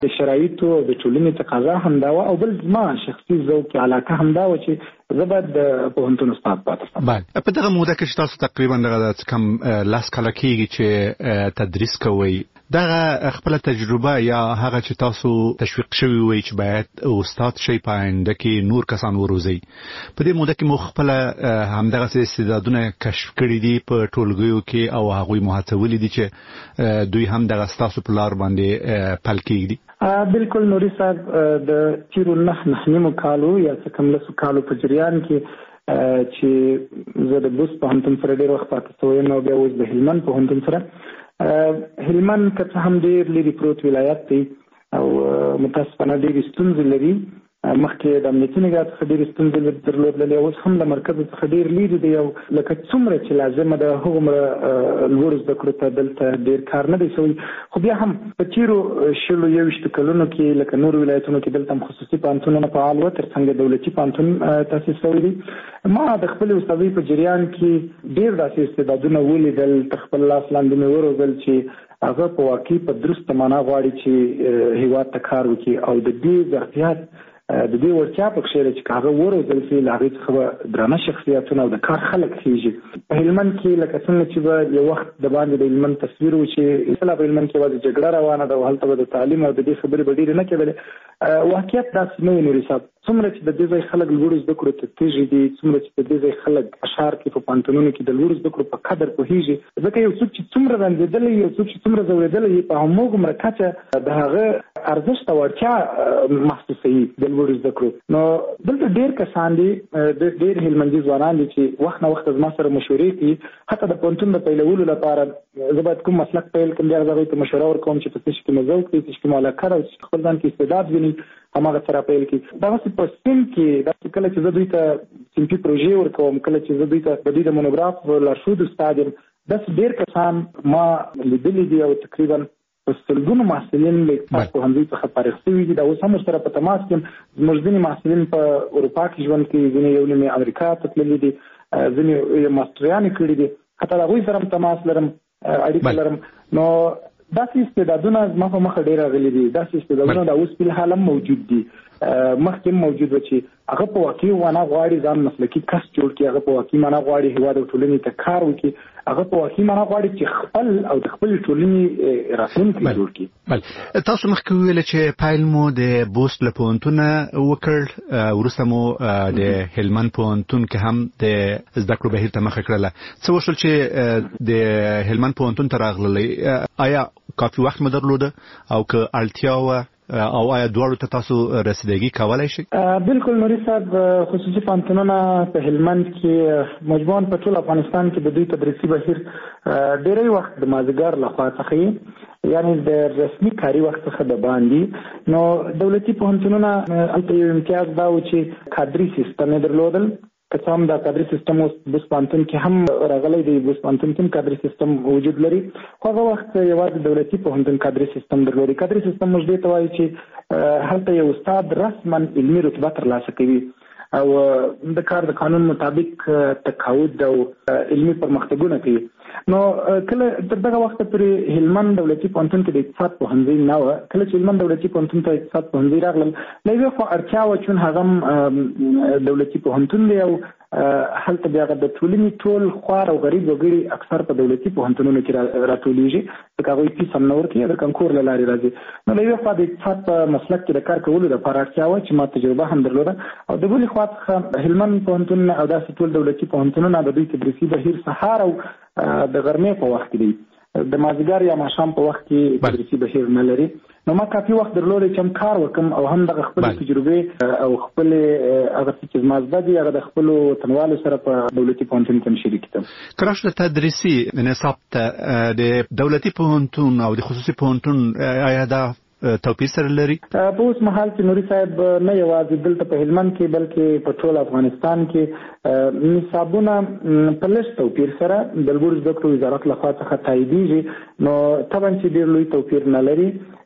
د شرایطو او د ټولنې تقاضا همدا وه او بل زما شخصي ذوق علاقه همدا وه چې زه باید د پوهنتون استاد پاتې شم. بله، په دغه موده کې چې تاسو تقریبا دغه کم 10 کاله کېږي چې تدریس کوئ، دغه خپل تجربه یا هغه چې تاسو تشویق شوی وي چې باید استاد شي په آینده کې نور کسان وروزي، په دې موده کې مو خپل همدغه استعدادونه کشف کړي دي په ټولګیو کې او هغوی محتوي دي چې دوی هم دغه تاسو په لار باندې پل کېږي؟ بالکل نوري صاحب، د تیرو 9 کالو یا څه کم 10 کالو په جریان کې چې زه د بوست پوهنتون سره ډېر وخت پاتې شوی یم او بیا اوس د هلمند پوهنتون سره. هلمند که څه هم ډېر لرې پروت ولایت دی او متاسفانه ډېرې ستونزې لري. مخکې د امنیتي نګاه څخه ډېرې ستونزې درلودلې، اوس هم له مرکز څخه ډېر لرې دی او لکه څومره چې لازمه ده هغومره لوړو زده کړو ته دلته ډېر کار نه دی شوی. خو بیا هم په تېرو 20 کلونو کې لکه نورو ولایتونو کې دلته هم خصوصي پوهنتونونه فعال وه، ترڅنګ دولتي پوهنتون تاسیس شوی دی. ما د خپلې استادۍ په جریان کې ډېر داسې استعدادونه ولیدل، تر خپل لاس لاندې مې وروزل چې هغه په واقعي په درسته معنا غواړي چې هېواد ته کار وکړي او د دې ظرفیت د دې وړتیا په کښې ده چې هغه وروزل شي، له هغې څخه به درانه شخصیتونه او د کار خلک خېږي. په هلمند کې لکه څنګه چې به یو وخت د باندې د هلمند تصویر و چې اصلا په هلمند کې یوازې جګړه روانه ده او هلته به د تعلیم او د دې خبرې به ډېرې نه کېدلې. واقعیت داسې نه و نوري صاحب. څومره چې د دې ځای خلک لوړو زده کړو ته تېږي دي، څومره چې د دې ځای خلک اشعار کې په پوهنتونونو کې د لوړو زده کړو په قدر پوهېږي، ځکه یو څوک چې څومره رنځېدلی، یو څوک چې څومره ځورېدلی په هماغومره کچه د هغه ارزښت او اړتیا محسوسوي د لوړو زده کړو. نو دلته ډېر کسان دي، ډېر هلمندي ځوانان دي چې وخت نه وخت زما سره مشورې کوي، حتی د پوهنتون د پیلولو لپاره زه باید کوم مسلک پیل کړم، بیا هغوی ته مشوره ورکوم چې په څه شي کې مو ذوق دی، څه شي کې مو علاقه ده، چې خپل ځان کې استعداد ویني هماغه سره پیل کړي. دغسې په سیم کې داسې کله چې زه دوی ته صنفي پروژې ورکوم، کله چې زه دوی ته د دوی د مونوګراف لارښود استاد یم، داسې ډېر کسان ما لیدلي دي او تقریبا په سلګونو محصلین له اقتصاد پوهنځي څخه فارغ شوي دي. دا اوس هم ورسره په تماس کې یم. زموږ ځینې محصلین په اروپا کې ژوند کوي، ځینې یو نیم امریکا ته تللي دي، ځینې ماسټریانې کړي دي، حتی د هغوی سره هم تماس لرم، اړیکه لرم. نو داسې استعدادونه زما په مخه ډېر راغلي دي، داسې استعدادونه دا اوس فلحال هم موجود دي، مخکې هم موجود و چې هغه په واقعي معنا غواړي ځان مسلکي کس جوړ کړي، هغه په واقعي معنا غواړي هېواد او ټولنې ته کار وکړي، هغه په واقعي معنا غواړي چې خپل او د خپلې ټولنې راتلونکی جوړ کړي. بله، تاسو مخکې وویل چې پیل مو د بوست له پوهنتونه وکړ، وروسته مو د هلمند پوهنتون کې هم د زده کړو بهیر ته مخه کړله. څه وشول چې د هلمند پوهنتون ته راغللی؟ آیا کافي وخت مو درلوده او که اړتیا وه او آیا دواړو ته تاسو رسیدګي کولی شئ؟ بالکل نوري صاحب، خصوصي پوهنتونونه په هلمند کې مجموعاً په ټول افغانستان کې د دوی تدریسي بهیر ډېری وخت د مازدیګر لخوا څخه یعنی د رسمي کاري وخت څخه د باندې. نو دولتي پوهنتونونه هلته یو امتیاز دا و چې کادري سیستم یې درلودل، که څه هم دا کادري سیستم اوس بوست پوهنتون کې هم راغلی دی، بوست پوهنتون کې هم کادري سیستم وجود لري، خو هغه وخت یوازې دولتي پوهنتون کادري سیستم درلودي. کادري سیستم موږ دې ته وایي چې هلته یو استاد رسما علمي رتبه ترلاسه کوي او د کار د قانون مطابق تقاعد او علمي پرمختګونه کوي. نو کله تر دغه وخته پورې هلمند دولتي پوهنتون کې د اقتصاد پوهنځی نه وه. کله چې هلمند دولتي پوهنتون ته اقتصاد پوهنځی راغلل، له یوې خوا اړتیا وه چون هغه هم دولتي پوهنتون دی او هلته بیا د ټولنې ټول خوار او غریب وګړي اکثر په دولتي پوهنتونونو کې راټولیږي، ځکه هغوی فیس هم نه ورکوي، د کنکور له لارې راځي. نو له یوې خوا د اقتصاد په مسلک کې د کار کولو لپاره اړتیا وه چې ما تجربه هم درلوده، او د بلې خوا څخه هلمند پوهنتون او داسې ټول دولتي پوهنتونونه د دوی تدریسي بهیر سهار او د غرمې په وخت کې دی، د مازدیګر یا ماښام په وخت کې تدریسي بهیر نه لري. نو ما کافي وخت درلودی چې هم کار وکړم او هم دغه خپلې تجربې او خپلې هغه څه چې زما زده دي هغه د خپلو وطنوالو سره په دولتي پوهنتون کې هم شریک کړم. که راشو د تدریسي نصاب ته د دولتي پوهنتون او د خصوصي پوهنتون آیا دا توپیر سره لري؟ په اوس مهال کې نوري صاحب نه یوازې دلته په هلمند کې بلکې په ټول افغانستان کې نصابونه په لږ توپیر سره د لوړو زده کړو وزارت لخوا څخه تاییدېږي، نو طبعا چې ډېر لوی توپیر نه لري.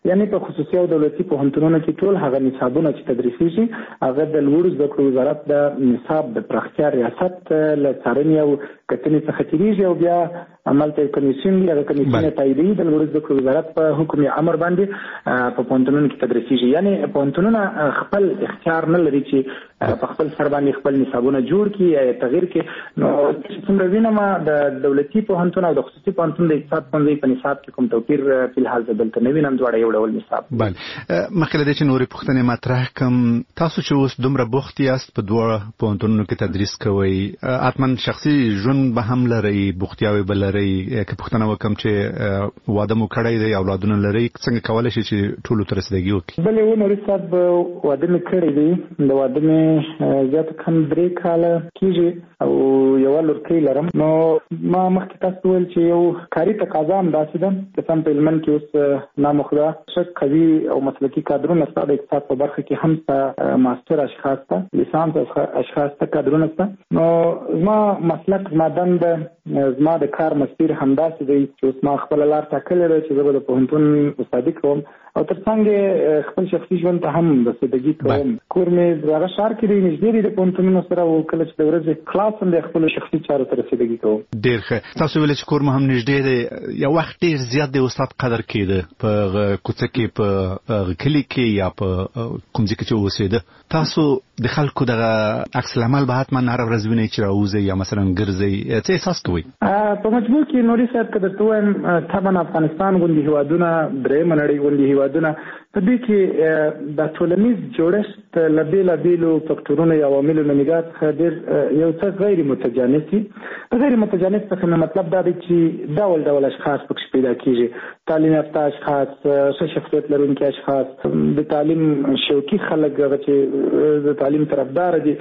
یعنی په خصوصي او دولتي پوهنتونونو کې ټول هغه نصابونه چې تدریسیږي هغه د لوړو زده کړو وزارت د نصاب د پراختیا ریاست له څارنې او کتنې څخه تیریږي او بیا عمل ته کمیسیون دی. هغه کمیسیون تاییدوي د لوړو زده کړو وزارت په حکم امر باندې په پوهنتونونو کې تدریسیږي. یعنی پوهنتونونه خپل اختیار نه لري چې په خپل سر باندې خپل نصابونه جوړ کړي یا تغییر کړي. نو څومره وینم د دولتي پوهنتون او د خصوصي پوهنتون د اقتصاد پوهنځي په نصاب کې کوم توپیر په الحال دلته نه وینم، دواړه یو ډول نصاب. بله، مخکې له دې چې نورې پوښتنې مطرح کړم، تاسو چې اوس دومره بوخت یاست په دوه پوهنتونونو کې تدریس کوئ، حتما شخصي ژوند به هم لرئ، بوختیاوې به لرئ. که پوښتنه وکړم چې واده مو کړی دی، اولادونه لرئ، څنګه کولی شئ چې ټولو ته رسیدګي وکړي؟ بلې نوري صاحب، واده مې کړی دی، د واده مې زیات کم 3 کاله کېږي او یوه لورکۍ لرم. نو ما مخکې تاسو ویل چې یو کاري تقاضا هم داسې ده چې سم په هلمند کې اوس نامخدا ښه قوي او مسلکي کادرونه شته. د اقتصاد په برخه کې هم شته، ماستر اشخاص ته، لیسانس اشخاص ته کادرونه شته. نو زما مسلک، زما دنده، زما د کار مسیر همداسې دی چې اوس ما خپله لار ټاکلې ده چې زه به د پوهنتون استادي کوم او ترڅنګ خپل شخصي ژوند ته هم رسیدګي کوم. کور مې هغه ښار کې دی، نږدې دی د پوهنتونونو سره، او کله چې د ورځې خلاص هم د خپلو شخصي چارو ته رسیدګي کوم. ډېر ښه. تاسو ویل چې کور مو هم نږدې دی. یو وخت ډېر زیات د استاد قدر کېده په کوڅه کې، په کلي کې یا په کوم ځای کې چې اوسېده. تاسو د خلکو دغه عکس العمل به حتما هره ورځ وینئ چې راوځئ یا مثلا ګرځئ، څه احساس کوئ؟ په مجموع کې نوري صاحب که درته ووایم، طبعا افغانستان غوندې هېوادونه، درېیمه نړۍ غوندې هېوادونه، په دې کې د ټولنیز جوړښت له بېلابېلو فکټورونو یا عواملو نه نګاه څخه ډېر یو څه غیر متجانس دي. په غیر متجانس څخه مې مطلب دا دی چې ډول ډول اشخاص پکې پیدا کېږي. تعلیم یافته اشخاص، ښه شخصیت لرونکي اشخاص، د تعلیم شوقي خلک، هغه چې د تعلیم طرفدار دي.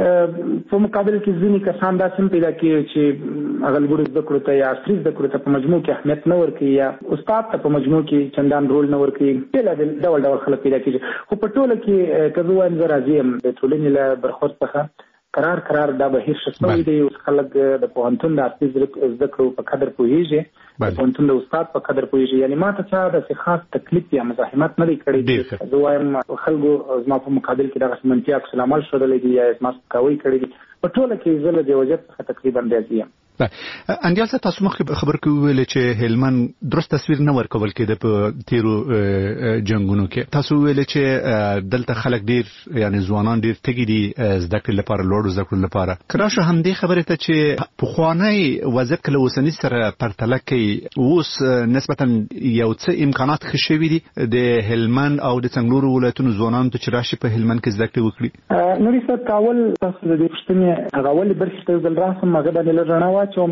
په مقابل کې ځینې کسان داسې هم پیدا کېږي چې هغه لوړو زده کړو ته یا عصري زده کړو ته په مجموع کې اهمیت نه ورکوي یا استاد ته په مجموع کې چندان رول نه ورکوي. بېلابېل ډول خلک پیدا کېږي. خو په ټوله کې که زه وایم، زه راضي یم د ټولنې له برخورد څخه. قرار دا بهیر ښه شوی دی. اوس خلک د پوهنتون د عصري زده کړو په قدر پوهېږي، د پوهنتون د استاد په قدر پوهېږي. یعنی ما ته چا داسې خاص تکلیف یا مزاحمت نه دی کړی. زه وایم خلکو زما په مقابل کې دغسې منفي عکس العمل ښودلی دی یا زما سپکاوی کړی دی. په ټوله کې زه له دې وضعیت څخه تقریبا راضي یم. انډیال صاحب، تاسو مخکې خبر کې وویل چې هلمند درست تصویر نه ورکول کېده په تیرو جنګونو کې. تاسو ویل چې دلته خلک ډېر، یعنی ځوانان ډېر تږي دي زده کړې لپاره، لوړو زده کړو لپاره. که راشه همدې خبرې ته چې پخوانی وضعیت که له اوسني سره پرتله کوي، اوس نسبتا یو څه امکانات ښه شوي دي د هلمند او د څنګلورو ولایتونو ځوانانو ته چې راشي په هلمند کې زده کړې وکړي؟ نوري صاحب، اول تاسو د دې پوښتنې هغه اولې برخې ته یو ځل راسم، هغه باندې لږ رڼا واچوم.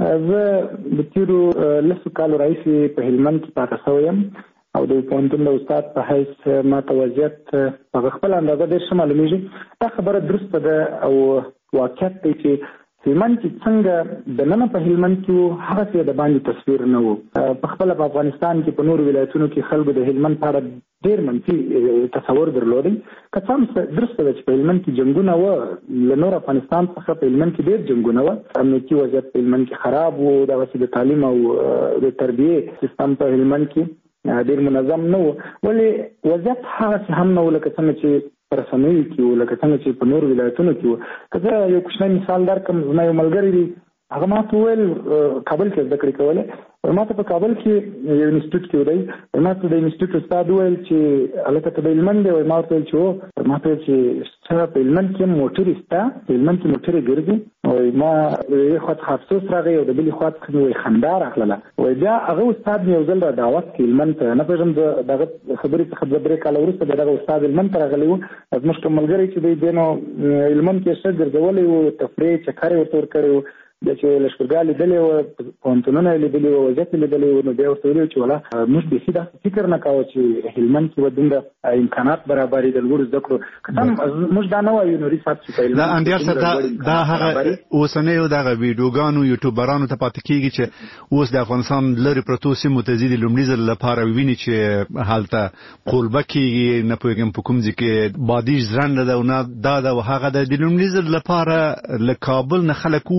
زه د تېرو 10 کالو راهیسې په هلمند کې پاته شوی یم او د پوهنتون د استاد په حیث ما ته وضعیت په خپله اندازه ډېر ښه معلومېږي. دا خبره درسته ده او واقعیت دی چې هلمند چې څنګه د ننه په هلمند کې وو، هغسې د باندې تصویر نه وو. په خپله په افغانستان کې په نورو ولایتونو کې خلکو د هلمند په اړه ډېر منفي تصور درلودی. که څه هم درسته ده چې په هلمند کې جنګونه وه، له نور افغانستان څخه په هلمند کې ډېر جنګونه وه. امنیتي وضعیت په هلمند کې خراب وو، دغسې د تعلیم او د تربیې سیستم په هلمند کې ډېر منظم نه وو. ولې وضعیت هغسې هم نه وو لکه څنګه چې په رسنیو کې وو، لکه څنګه چې په نورو ولایتونو کې وو. که زه یو کوچنی مثال درکړم، زما یو ملګری دی، هغه ما ته وویل کابل کې زده کړې کولې. ما ته په کابل کې یو انسټیټیوټ کې دی، ما ته د انسټیټیوټ استاد وویل چې هلکه ته د هلمند دی؟ ما ورته ویل چې هو. ما ته ویل چې په هلمند کې موټرې شته، په هلمند کې موټرې ګرځي. ما یوې خوا څخه افسوس راغی او د بلې خوا څخه مې خندا راغله. بیا هغه استاد مې یو ځل را دعوت کړ هلمند ته. نه پوهېږم د دغه خبرې څخه 2-3 کاله وروسته د دغه استاد هلمند ته راغلی و. زموږ کوم ملګری چې دی نو هلمند کې ښه ګرځولی و، تفریح چکر یې ورته ورکړی و. بیا چې لښکرګاه لیدلې وه، پوهنتونونه یې لیدلي وه، وضعیت یې لیدلی و، نو بیا ورته ویلي چې والله موږ بیخي داسې فکر نه کاوه چې هلمند کې به دومره امکانات برابر وي د لوړو زده کړو. که څه هم موږ دا نه وایو نوري صاحب چې په هلمند دا هغه اوسنیو دغه ویډیوګانو یوټیوبرانو ته پاتې کېږي چې اوس د افغانستان لرې پرتو سیمو ته ځي د لومړي ځل لپاره ویني چې هلته قولبه کېږي، نه پوهېږم په کوم ځای کې بادي ژرنده ده او نه دا ده او هغه ده. د لومړي ځل لپاره له کابل نه خلک ووتل،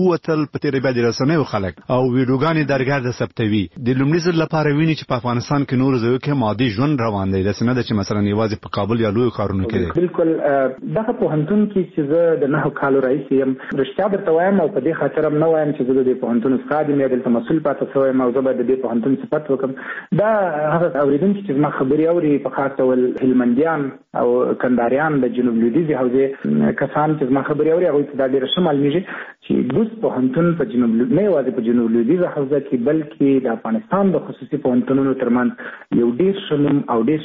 په تیرې باندې رسنیو خلک او ویډیوګانې درګرد ثبتوي د لومړي ځل لپاره ویني چې په افغانستان کې نور ځایو کې مادي ژوند روان دی د سینه د چې مثلا یوازې په کابل یا لوی کارونو کې دی. بالکل دغه پوهنتون کې چې زه د 9 کالو رئیس یم رښتیا درته وایم او په دې خاطر هم نه وایم چې زه د پوهنتون استاد یم یا دلته مسؤل پاتې شوم او زه به د دې پوهنتون صفت وکم. دا هغه اوریدونکي چې زما خبرې اوري په خاص ډول هلمندیان او کنداریان د جنوب لویدیځې حوزې کسان چې زما خبرې اوري هغوی ته دا ډېره ښه معلومیږي چې بوست پوهنتون په جنوب نه یوازې په جنوب لویدیځه حوزه کې بلکې د افغانستان د خصوصي پوهنتونونو ترمنځ یو ډېر ښه نوم او ډېر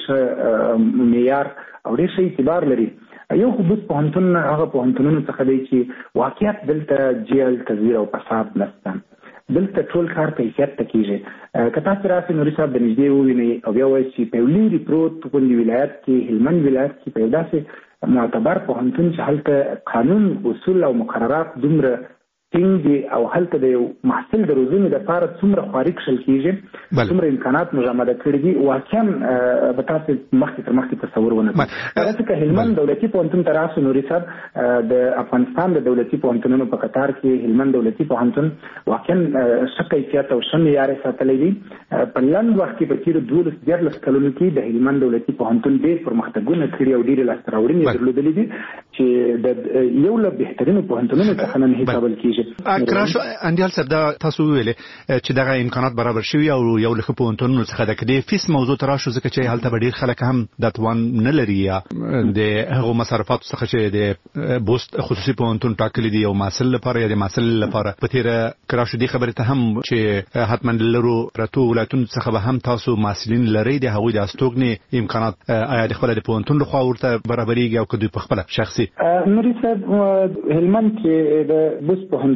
ښه معیار او ډېر ښه اعتبار لري. یو خو بوست پوهنتون هغه پوهنتونونو څخه دی چې واقعیت دلته جیل تزویر او فساد نشته، دلته ټول کار په حیثیت ته کېږي. که تاسو راسئ نوري صاحب د نږدې ووینئ او بیا وایئ چې په یو لرې پروت په غوندې ولایت کې هلمند ولایت کې په یو داسې معتبر پوهنتون چې هلته قانون اصول او مقررات دومره ټینګ دي او هلته د یو محصل د روزنې لپاره څومره خواري کښل کېږي، څومره امکانات مجامده کړي دي، واقعا به تاسو مخکې تر مخکې تصور ونه کړئ. هغه که هلمند دولتي پوهنتون ته راسو نوري صاحب د افغانستان د دولتي پوهنتونونو په قطار کې هلمند دولتي پوهنتون واقعا ښه کیفیت او ښه معیار یې ساتلی دی. په لنډ وخت کې په تېرو 12 کلونو کې د هلمند دولتي پوهنتون ډېر پرمختګونه کړي او ډېرې لاسته راوړنې درلودلې دي چې د یو له بهترینو پوهنتونونو څخه نن حسابل کېږي. کراشو اندیال صاحب دا تاسو ویلې چې دغه امکانات برابر شوي او یو له پوهنتونونو څخه د کډې فیس موضوع تراشو ځکه چې هلته به ډېر خلک هم د توان نه لري یا د هغو مصرفاتو څخه چې د بوست خصوصي پوهنتون ټاکلي دي یو محصل لپاره یا د محصل لپاره په تیره کراشو دې خبرې ته هم چې حتما لرو پرتو ولایتونو څخه به هم تاسو محصلین لرئ د هغوی د استوګنې امکانات آیا د خپله د پوهنتون لخوا ورته برابرېږي او که دوی په خپله شخصي نوري صاحب هلمند کې د بوست پوهنتون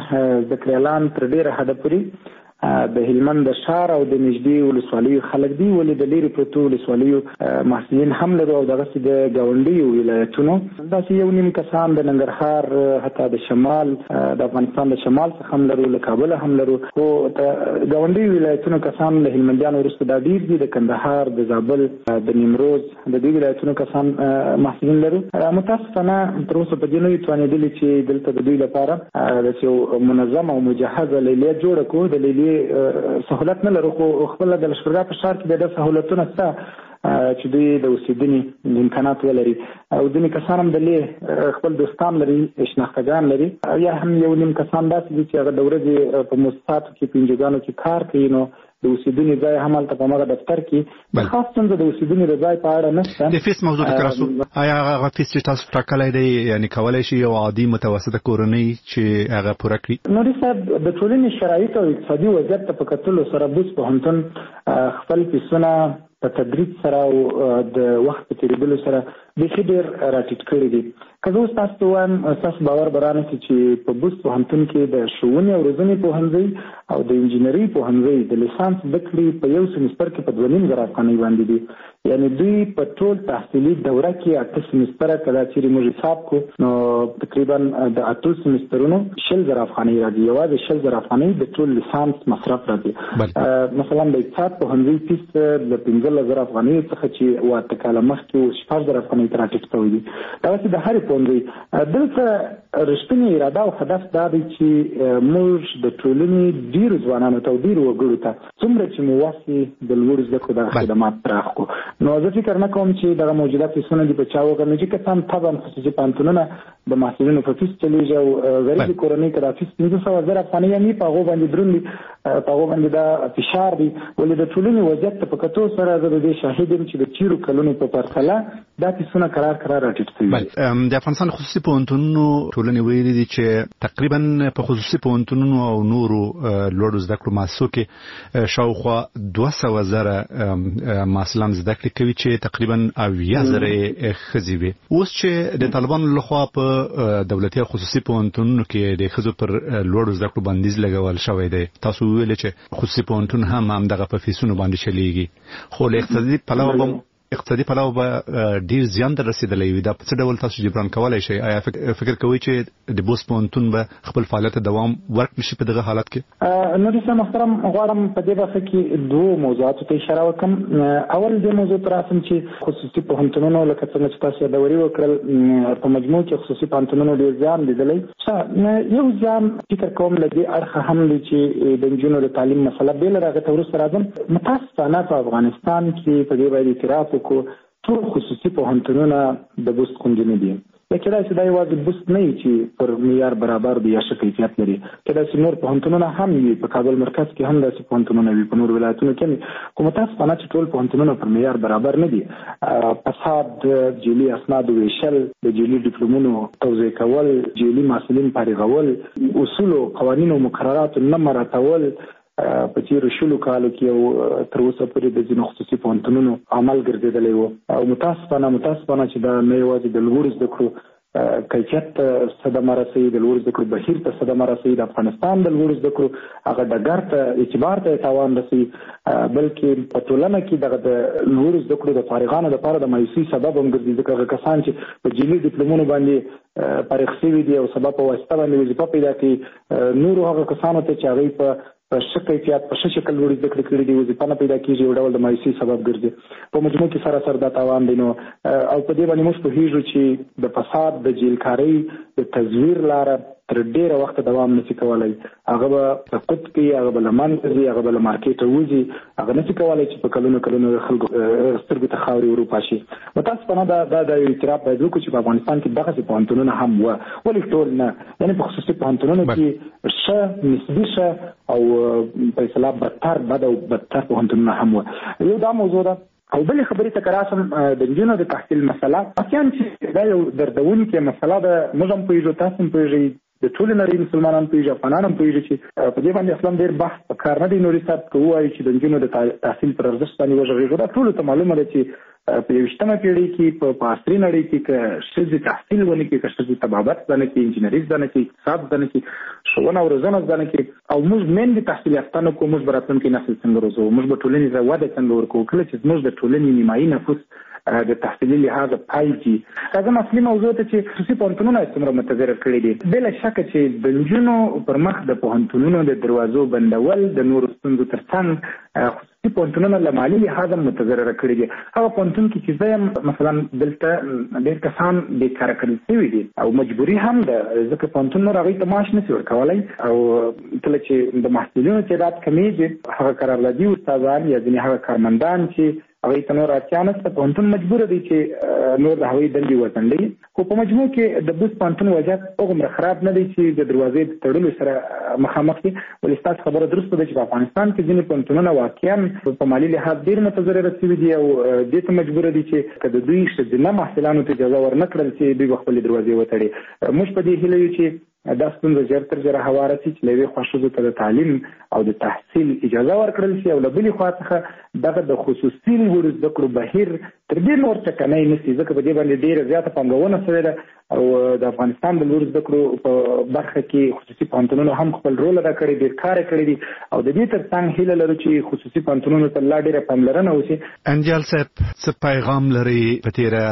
د کریالان تر ډیره حده پورې د هلمند د ښار او د نږدې ولسوالیو خلک دي، ولې د لرې پرتو ولسوالیو محصلین هم لرو او دغسې د ګاونډیو ولایتونو داسې یو نیم کسان د ننګرهار حتی د شمال د افغانستان د شمال څخه هم لرو، له کابله هم لرو، خو د ګاونډیو ولایتونو کسان له هلمندیانو وروسته دا ډېر دي، د کندهار، د زابل، د نیمروز د دې ولایتونو کسان محصلین لرو. متاسفانه تر اوسه په دې نه یو توانېدلي چې دلته د دوی لپاره داسې یو منظم او مجهزه لیلیه جوړه کړو. د لیلیې سهولت نه لرو خو خپله د لښکرګاه په ښار کې د سهولتونه شته چې دوی د اوسېدنې امکانات ولري او ځینې کسان هم د لې خپل دوستان لري، شناختګان لري، یا هم یو نیم کسان داسې دي چې هغه د ورځې په مؤسساتو کې په انجوګانو کې کار کوي، نو د اوسېدنې ځای هم هلته په هماغه دفتر کې د خاص څنګه د اوسېدنې د ځای په اړه نشته. د فیس موضوع ته راسو، آیا هغه فیس چې تاسو ټاکلی دی یعنې کولی شي یو عادي متوسطه کورنۍ چې هغه پوره کړي؟ نوري صاحب د ټولنې شرایط او اقتصادي وضعیت ته په کتلو سره بوست پوهنتون خپل فیسونه په تدریج سره او د وخت په تېرېدلو سره بیخي ډېر راټیټ کړي دي. که زه اوس تاسو ته وایم ستاسو باور به رانه کړي چې په بوست پوهنتون کې د ښوونې او روزنې پوهنځی او د انجینرۍ پوهنځی د لیسانس زده کړې په یو سمستر کې په 2,500 افغانۍ باندې دي. یعنی دوی په ټول تحصیلي دوره کې 8 سمستره که دا چیرې موږ حساب کړو نو تقریبا د 8 سمسترونو 20,000 افغانۍ راځي، یوازې 20,000 افغانۍ د ټول لیسانس مصرف راځي. مثلا د اقتصاد پوهنځي فیس د 15,000 افغانۍ څخه چې 8 کاله مخکې 6,000 افغانۍ ته راټیټ شوی دي. دغسې د هرې پوهنځي دلته رښتینې اراده او هدف دا دی چې موږ د ټولنې ډېرو ځوانانو ته او ډېرو وګړو ته څومره چې مو وس د لوړو زده کړو دغه خدمات پراخ کړو. نو زه فکر نه کوم چې دغه موجوده فیسونه دي په چا وکړو چې کسان طبعا خصوصي پوهنتونونه د محصلینو په فیس چلیږي او غریبې کورنۍ که دا فیس 15,000 افغانۍ هم وي په هغو باندې دروند دي، په هغو باندې دا فشار دی، ولې د ټولنې وضعیت ته په کتو سره زه د دې شاهد یم چې د تېرو کلونو په پرتله دا فیسونه کرار راټیټ شوي. د افغانستان خصوصي پوهنتونونو ټولنې ویلي دي چې تقریبا په خصوصي پوهنتونونو او نورو لوړو زده کړو مؤسسو کې شاوخوا 200,000 محصلان زده کړې کوي چې تقریبا 80,000 ښځې وي. اوس چې د طالبانو لخوا په دولتي او خصوصي پوهنتونونو کې د ښځو پر لوړو زده کړو بندیز لګول شوی دی، تاسو ویل چې خصوصي پوهنتون هم دغه په فیسونو باندې چلیږي، خو له اقتصادي پلوه اقتصادي پلوه به ډیر زیان در رسیدلی وي دا په څه ډول تاسو جبران کولای شئ آیا فکر کوئ چې د بوست پوهنتون به خپل فعالیت دوام ورکړي شي په دغه حالت کې؟ نوري صاحب محترم غواړم په دې برخه کې دوه موضوعاتو ته اشاره وکړم. اول د موضوع تر اسم چې خصوصي پوهنتونونو لکه څنګه چې تاسو دا وری وکړل په مجموع کې خصوصي پوهنتونونو ډیر زیان لیدلی. یو زیان فکر کوم لدی اړخ هم دی چې د نجونو د تعلیم مسله بیل راغته ورسره راځم. متاسفانه په افغانستان کې په دې باندې اعتراف وکړو ټول خصوصي پوهنتونونه د بوست خوندې نه دي. کله چې دا یوازې بوست نه چې پر معیار برابر دی یا ښه کیفیت لري، کله چې نور پوهنتونونه هم وي په کابل مرکز کې هم داسې پوهنتونونه وي، په نور ولایتونو کې کوم متاسفانه چې ټول پوهنتونونه پر معیار برابر نه دي. فساد، جعلي اسناد ویشل، د جعلي ډیپلومونو توزیع کول، جعلي محصلین فارغول، اصول او قوانین او مقررات نه مراعاتول په تیرو شلو کالو کې او تر اوسه پورې د ځینو خصوصي پوهنتونونو عمل ګرځېدلی و. او متاسفانه چې دا نه یوازې د لوړو زده کړو کیفیت ته صدمه رسوي، د لوړو زده کړو بهیر ته صدمه رسوي، د افغانستان د لوړو زده کړو هغه ډګر ته اعتبار ته تاوان رسوي، بلکې په ټولنه کې دغه د لوړو زده کړو د فارغانو لپاره د مایوسۍ سبب هم ګرځي. ځکه هغه کسان چې په جعلي ډیپلومونو باندې فارغ شوي دي او سبا په واسطه باندې وظیفه پیدا کوي، نورو هغه کسانو ته چې هغوی په ښه کیفیت په ښه شکل لوړې زده کړې کړي دي وظیفه نه پیدا کېږي، یو ډول د مایوسۍ سبب ګرځي. په مجموع کې سراسر دا تاوان دی. نو او په دې باندې موږ پوهېږو چې د فساد، د جیلکارۍ، د تزویر لاره تر ډېره وخته دوام نشي کولی. هغه به سقوط کوي، هغه به له منځه ځي، هغه به له مارکېټه وځي، هغه نشي کولی چې په کلونو د خلکو سترګو ته خاورې وروپاشي. متاسفانه دا یو اعتراف باید وکړو چې په افغانستان کې دغسې پوهنتونونه هم وه، ولې ټول نه، یعنې په خصوصي پوهنتونونو کې ښه نسبي ښه او په اصطلاح بد او بدتر پوهنتونونه هم وه. یو دا موضوع ده. او بلې خبرې ته که راشم د نجونو د تحصیل مسله، اصلاً چې دا یو دردونکې مسله ده. موږ هم پوهېږو، تاسو هم پوهېږئ، د ټولې نړۍ مسلمانان پوهېږي، افغانان هم پوهېږي چې په دې باندې اصلا ډېر بحث په کار نه دی. نوري صاحب که ووایي چې د نجونو د تحصیل پر ارزښت باندې وغږېږو، دا ټولو ته معلومه ده چې په 21مه پیړۍ کې په عصري نړۍ کې که ښځې تحصیل ونه کړي، که ښځې طبابت زده نه کړي، انجینري زده نه کړي، اقتصاد زده نه کړي، ښوونه او روزنه زده نه کړي، او موږ میندې تحصیل یافته نه کړو، موږ به راتلونکی نسل څنګه روزو؟ موږ به ټولنې ته وده څنګه ورکوو کله چې زموږ د ټولنې نیمایي نفوس د تحصیلي لحاظه پایږي؟ راځم اصلي موضوع ته چې خصوصي پوهنتونونه څومره متضرر کړي دي. بله شکه چې د نجونو پر مخ د پوهنتونونو د دروازو بندول د نورو ستونزو تر څنګ خصوصي پوهنتونونه له مالي لحاظه متضرره کړي دي. هغه پوهنتون کې چې زه یم مثلا دلته ډېر کسان بېکاره کړل شوي دي او مجبوري هم ده، ځکه پوهنتون نور هغوی ته معاش نشي ورکولی. او کله چې د محصلینو تعداد کمیږي، هغه قراردادي استادان یا ځینې هغه کارمندان چې هغوی ته نور اړتیا نشته، پوهنتون مجبوره دی چې نور د هغوی دندې وځنډوي. خو په مجموع کې د بوست پوهنتون وضعیت هغومره خراب نه دی چې د دروازې د تړلو سره مخامخ دي. ولې ستاسو خبره درسته ده چې په افغانستان کې ځینې پوهنتونونه واقعا په مالي لحاظ ډېر متضرره شوي دي او دې ته مجبوره دي چې که د دوی ښځینه محصلانو ته اجازه ورنه کړل چې دوی به خپلې دروازې وتړي. موږ په دې هیله یو چې دا ستونزه ژر تر ژره هواره شي چې له یوې خوا ښځو ته د تعلیم او د تحصیل اجازه ورکړل شي، او له بلې خوا څخه دغه د خصوصي لوړو زده کړو بهیر تر دې نور ټکنی نه شي، ځکه په دې باندې ډېره زیاته پانګونه شوې ده. او د افغانستان د لوړو زده کړو په برخه کې خصوصي پوهنتونونو هم خپل رول ادا کړی، ډېر کار یې کړی دي، او د دې تر څنګ هیله لرو چې خصوصي پوهنتونونو ته لا ډېره پاملرنه وشي. انجل صاحب څه پیغام لري په تېره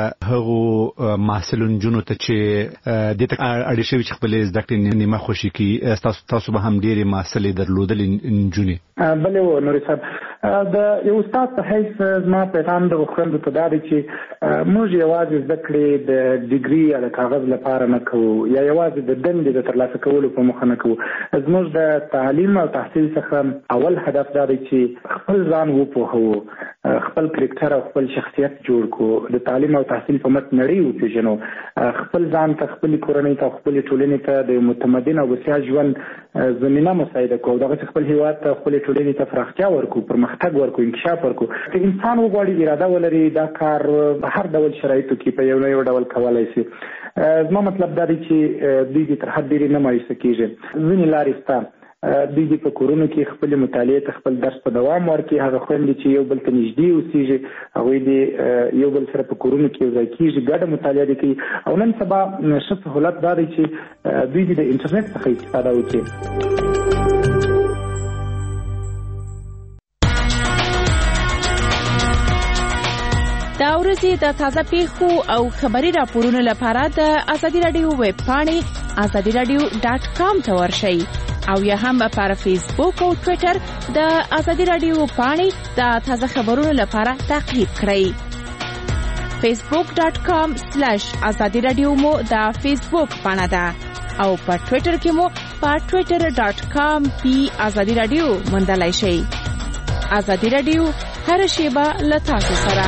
هغو محصلو نجونو ته چې دې ته اړ شوي چې خپلې زده کړې نیمه خوشي کړي؟ تاسو به هم ډېرې محصلې درلودلې نجونې. بلې و نوري صاحب، د یو استاد په حیث زما پیغام د خویندو ته دا دی چې موږ یوازې زده کړې د ډیګري یا د کاغذ لپاره نه کوو، یا یوازې د دندې د ترلاسه کولو په موخه نه کوو. زموږ د تعلیم او تحصیل څخه اول هدف دا دی چې خپل ځان وپوهوو، خپل کرکټر او خپل شخصیت جوړ کړو، د تعلیم او تحصیل په مټ نړۍ وپېژنو، خپل ځان ته، خپلې کورنۍ ته، خپلې ټولنې ته د متمدن او بسیا ژوند زمینه مساعده کړو، دغسې خپل هېواد ته، خپلې ټولنې ته پراختیا ورکړو، پرمختګ ورکړو، انکشاف ورکړو. که انسان وغواړي، اراده ولري، دا کار په هر ډول شرایطو کې په یو نه یو ډول کولی شي. زما مطلب دا دی چې دوی دې تر حد ډېرې نه مایوسه کېږي. ځینې لارې شته، دوی دې په کورونو کې خپلې مطالعې ته خپل درس په دوام ورکړي. هغه خویندې چې یو بل ته نږدې اوسېږي، هغوی دې یو بل سره په کورونو کې یو ځای کېږي، ګډه مطالعه دې کوي. او نن سبا ښه سهولت دا دی چې دوی دې د انټرنیټ څخه استفاده وکړي. دا ورځې د تازه پیښو او خبري راپورونو لپاره د ازادي رادیو ویب پاڼې azadiradio.com ته ورشئ او یا هم پر فیسبوک او ټوئیټر د ازادي رادیو پاڼې د تازه خبرونو لپاره تعقیب کړئ. facebook.com/azadiradio مو د فیسبوک پاڼه ده او په ټوئیټر کې مو په twitter.com/azadiradio موندلای شئ. ازادي رادیو هر شیبه له تاسو سره.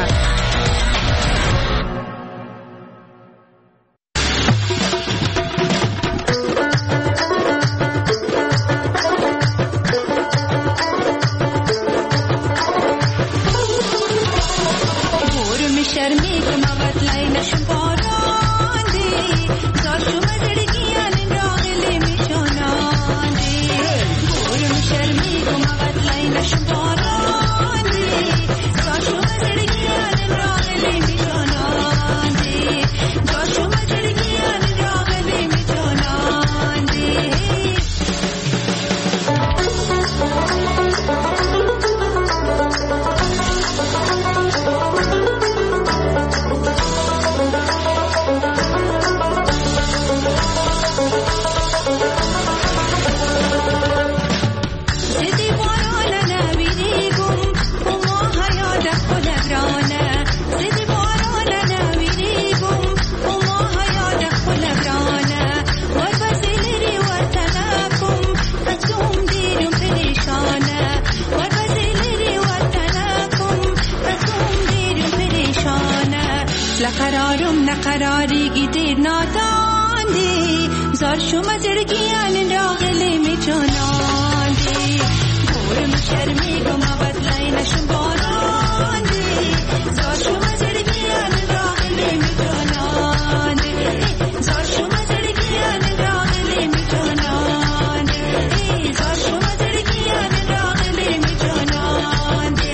نقراری دیر نادان دی زار شما زرگیان راغلی می جانان دی گورم شرمی گم بدلای نشم باران دی زار شما زرگیان راغلی می جانان دی زار شما زرگیان راغلی می جانان دی زار شما زرگیان راغلی می جانان دی.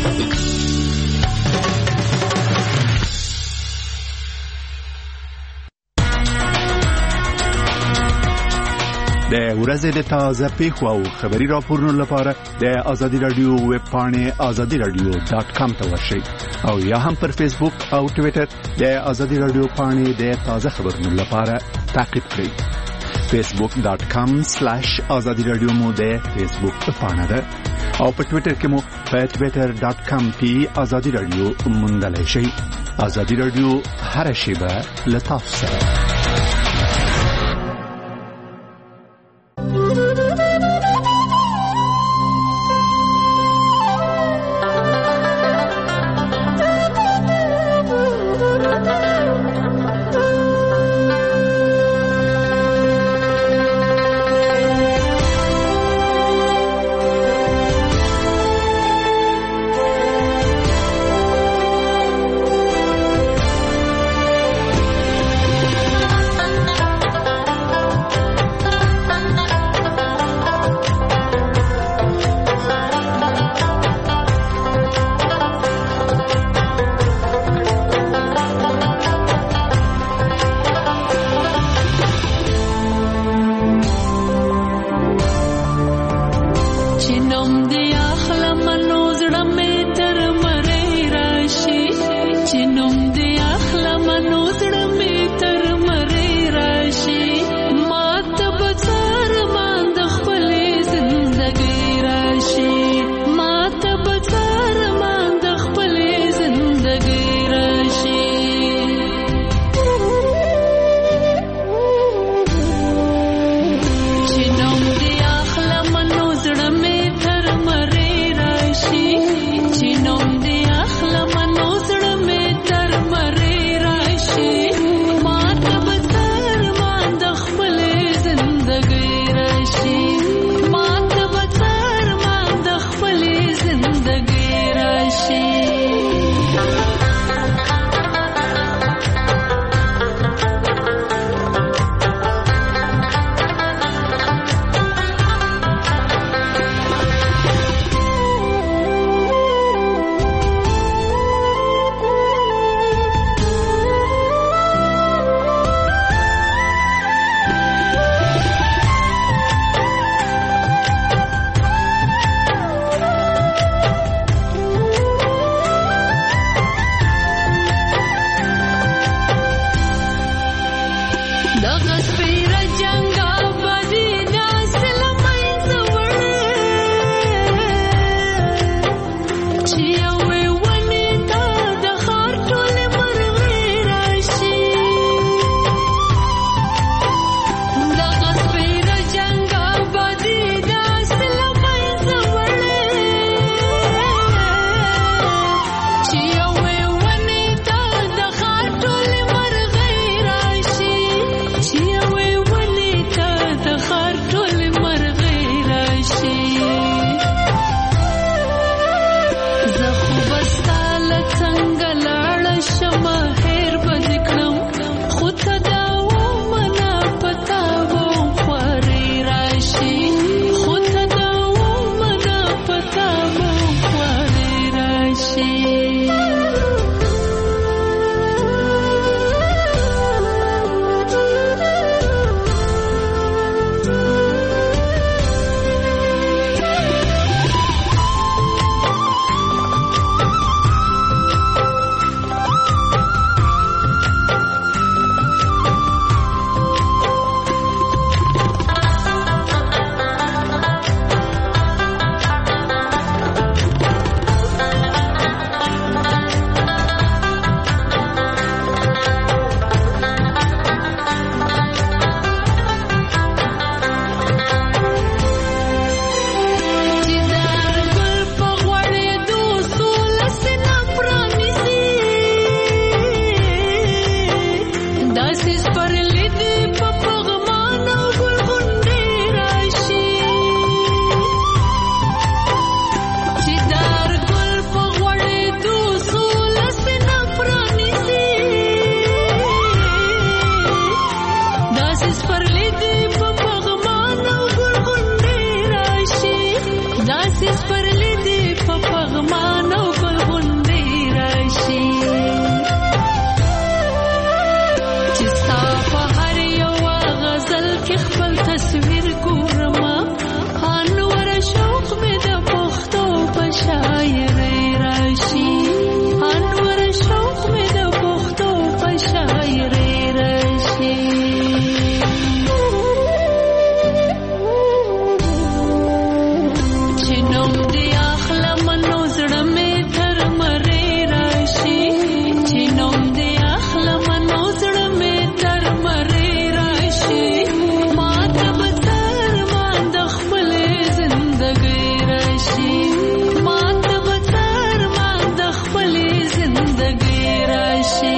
د ورځې د تازه پیښو او خبري راپورونو لپاره د ازادي رادیو ویب پاڼې azadiradio.com ته ورشئ او یا هم پر فیسبوک او ټوئیټر د ازادي رادیو پاڼې د تازه خبرونو لپاره تعقیب کړئ. facebook.com/azadiradio مو د فیسبوک پاڼه ده او په ټوئیټر کې مو په twitter.com/azadiradio موندلای شئ. ازادي رادیو هر شیبه له تاسو سره. پرلیدې په پغمان او ګل غونډې راشي چې دار ګل په غوړېدو سوله سینه پرانیزي داسې سپرلیدې په پغمان او ګل غونډې راشي داسې سپرلیدې په پغمان او ګل غونډې راشي چې ستا په هر یوه غزل کې خپل تصویر ګورمه انوره شوق مې د پښتو په شاعرۍ راشي انوره شوق مې د پښتو په شاعرۍ راشي چې نوم دې اخلم نو زړه مې تر مرۍ راشي چې نوم دې اخلم نو زړه مې تر مرۍ راشي ما ته به څرمان د خپلې زندګۍ راشي ما ته به څرمان د خپلې زندګۍ راشي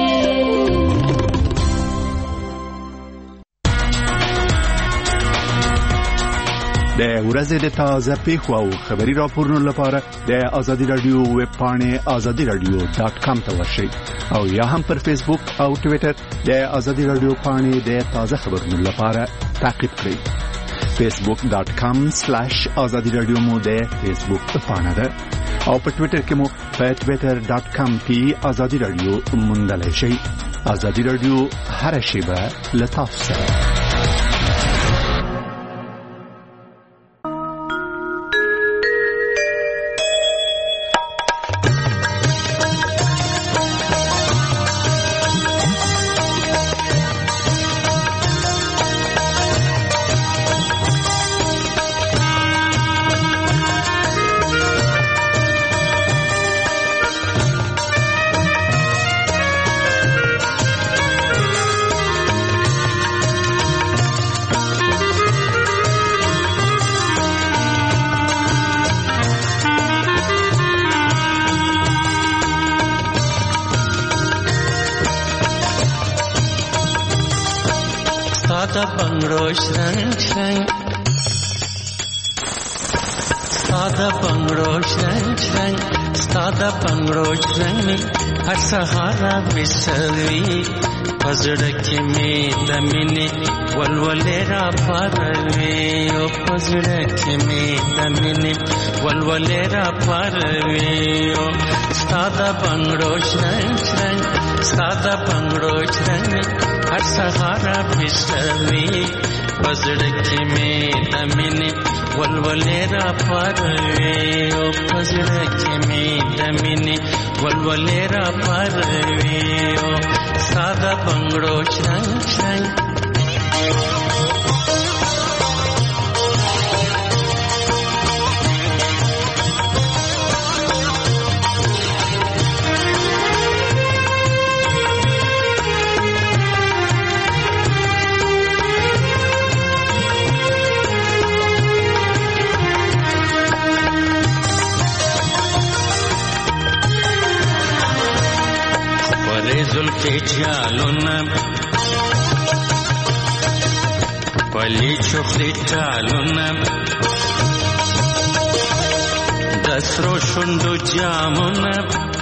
د ورځې د تازه پیښو او خبري راپورونو لپاره د آزادي رادیو ویب پاڼې azadiradio.com ته ورشئ او یا هم پر فیسبوک او ټوئیټر د آزادي رادیو پاڼې د تازه خبرونو لپاره تعقیب کړئ. facebook.com/azadiradio مو د فیسبوک پاڼه ده او په ټوئیټر کې مو په twitter.com کې آزادي رادیو موندلای شئ. آزادي رادیو هر شیبه لطف سره. ساده بنگړو شرنګ شرنګ ساده بنگړو شرنګ شرنګ ساده بنگړو شرنګ هر سهار بسوي پزړه کې مې د مینې ولولې را پاروي او پزړه کې مې د مینې ولولې را پاروي او ساده بنگړو شرنګ شرنګ ساده بنگړو شرنګ هر سهار بسوي پزړه کې مې د مینې ولولې را پاروي او پزړه کې مې د مینې ولولې را پاروي او ساده بنگړو شرنګ شرنګ زلفی جالونه پلی چخلی ټالونه د سرو شونډو جامونه